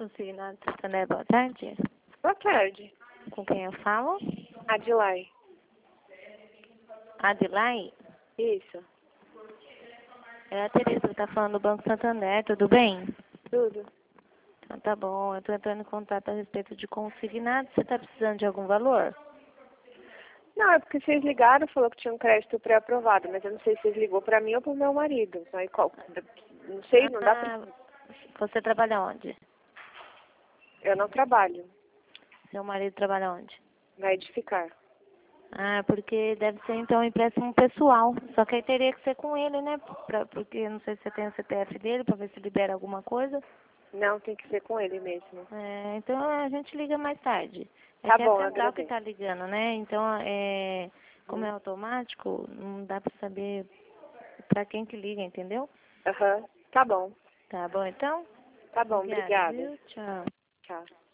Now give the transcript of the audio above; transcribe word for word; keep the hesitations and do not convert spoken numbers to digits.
Consignado Santander, boa tarde. Boa tarde. Com quem eu falo? Adilai. Adilai? Isso. É a Tereza que tá falando do Banco Santander, tudo bem? Tudo. Então tá bom, eu tô entrando em contato a respeito de consignado. Você tá precisando de algum valor? Não, é porque vocês ligaram, falou que tinha um crédito pré-aprovado, mas eu não sei se vocês ligou pra mim ou pro meu marido. Aí, qual, não sei, não dá pra... Ah, você trabalha onde? Eu não trabalho. Seu marido trabalha onde? Vai edificar. Ah, porque deve ser então um empréstimo pessoal. Só que aí teria que ser com ele, né? Pra, porque não sei se você tem o C P F dele pra ver se libera alguma coisa. Não, tem que ser com ele mesmo. É, então a gente liga mais tarde. É Tá que é a bom, eu central que agradeço. tá ligando, né? Então, é, como Hum. é automático, não dá pra saber pra quem que liga, entendeu? Aham. Tá bom. Tá bom, então? Tá bom, Obrigada, obrigada. viu? Tchau. Tchau.